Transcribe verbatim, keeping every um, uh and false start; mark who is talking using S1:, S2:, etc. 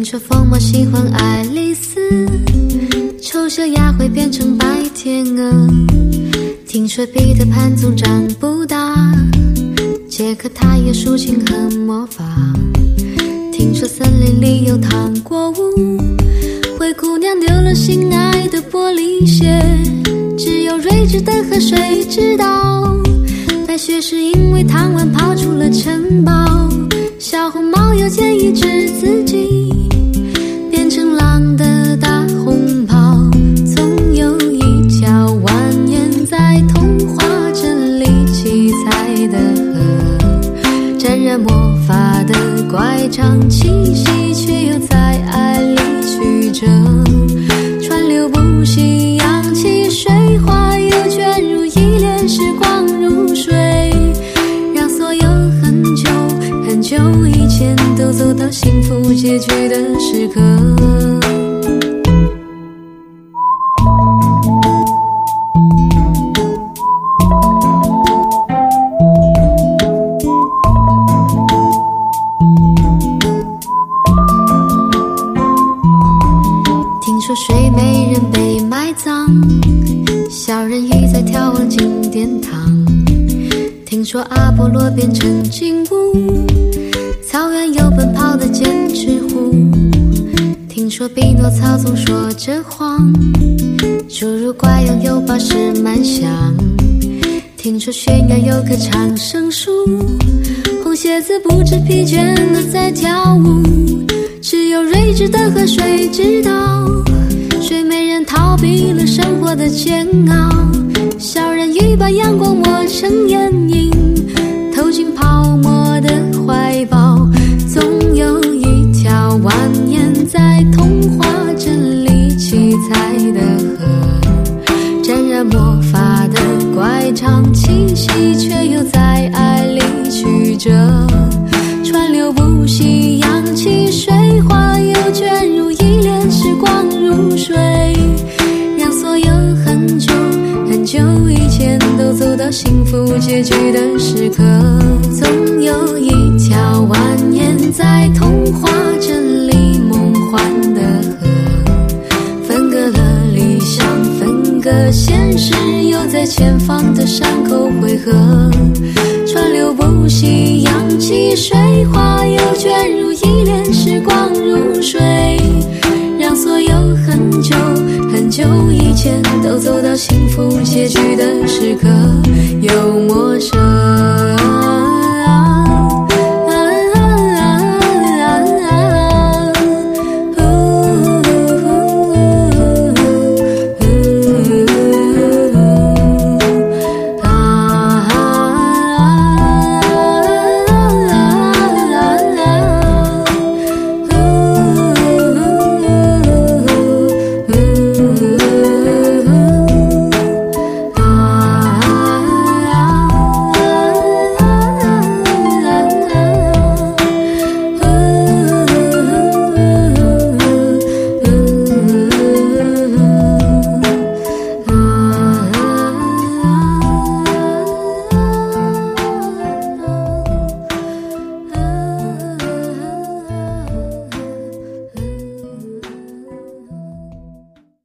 S1: 说疯猫喜欢爱丽丝，丑小鸭会变成白天鹅。听说彼得潘总长不大，杰克他有竖琴和魔法。听说森林里有糖果屋，灰姑娘丢了心爱的玻璃鞋，只有睿智的河水知道，白雪是因为贪玩跑出了城堡。小红帽又建议治自己变成狼的大红袍，总有一条蜿蜒在童话镇里七彩的河，沾染魔法的乖张气息，却又在爱里曲折，川流不息，扬起水花，又卷入一帘时光如水，让所有很久很久以前都走到幸福结局的时刻。听说睡美人被埋葬，小人鱼在眺望金殿堂。听说阿波罗变成金乌，草原有奔跑的剑齿虎。听说匹诺曹总说着谎，侏儒怪拥有宝石满箱。听说悬崖有棵长生树，红鞋子不知疲倦地在跳舞，只有睿智的河水知道，睡美人逃避了生活的煎熬，小人鱼把阳光抹成眼影，投进泡沫的怀抱，总有一条蜿蜒在童话镇里七彩的河，沾染魔法的乖张气息，却又在爱里曲折，川流不息，扬起水花，又卷入一帘时光如水，让所有很久很久以前都走到幸福结局的时刻。总有一条蜿蜒在童话镇里梦幻的河，分隔了理想，分隔现实，又在前方的山口汇合，川流不息，扬起水花，又卷入一帘时光如水，让所有很久很久以前都走到幸福结局的时刻。